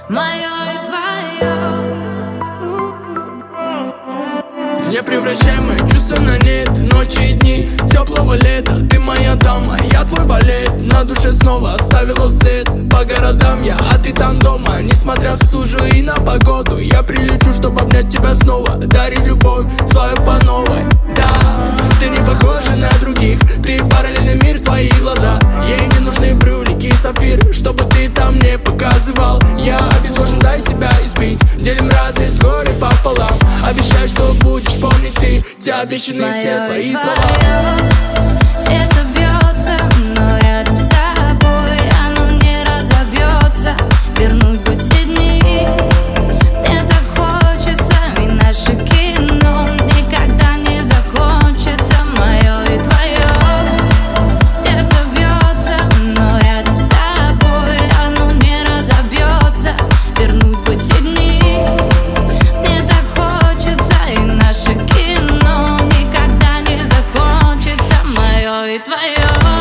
мое и твое. Не превращай мои чувства на нет. Ночи и дни теплого лета. Ты моя дама, я твой валет. На душе снова оставила след. По городам я, а ты там дома. Несмотря в стужу и на погоду, я прилечу, чтобы обнять тебя снова. Дари любовь свою по новой. Да, ты не похожа на других. Ты параллельный мир, твои глаза. Ей не нужны брюлики и сапфиры, чтобы ты там не показывал. Я обезвожен, дай себя избить. Делим радость горе пополам. Обещай, что будешь помнить ты те обещанные все свои слова. Сердце бьется, но рядом с тобой оно не разобьется. Вернуть бы те дни, мне так хочется. И наше кино никогда не закончится. Мое и твое. Сердце бьется, но рядом с тобой оно не разобьется. Вернуть бы те дни, мне так хочется. И наше кино никогда не закончится. Мое и твое.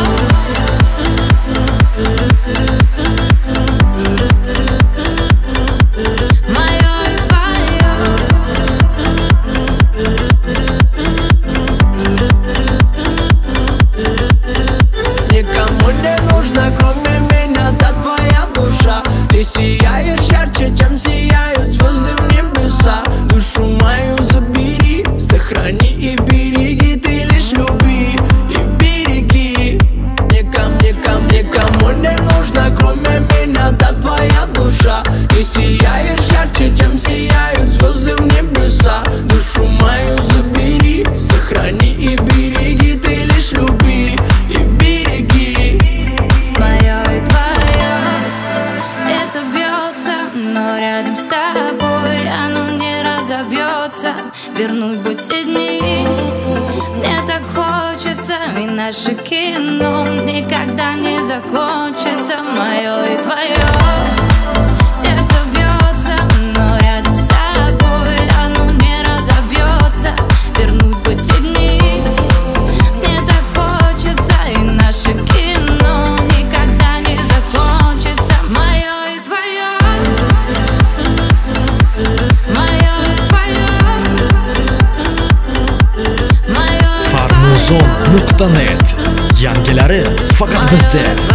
Никому не нужна, кроме меня, да твоя душа. Ты сияешь ярче, чем сияют звезды в небеса. Душу мою забери, сохрани и береги. Ты лишь люби и береги. Никому не нужна, кроме меня, да твоя душа. Ты сияешь ярче, чем сияют звезды в небеса. Душу мою забери, сохрани и береги. Ты лишь люби и береги. Мое и твое. Сердце бьется, но рядом с тобой оно не разобьется. Вернуть бы те дни, мне так хочется. И наше кино никогда не закончится. Мое и твое. Сердце бьется, но рядом с тобой оно не разобьется. Вернуть бы те дни, мне так хочется. И наше кино никогда не закончится. Мое и твое. Мое и твое. Farmuzon.net yangilari faqat bizda.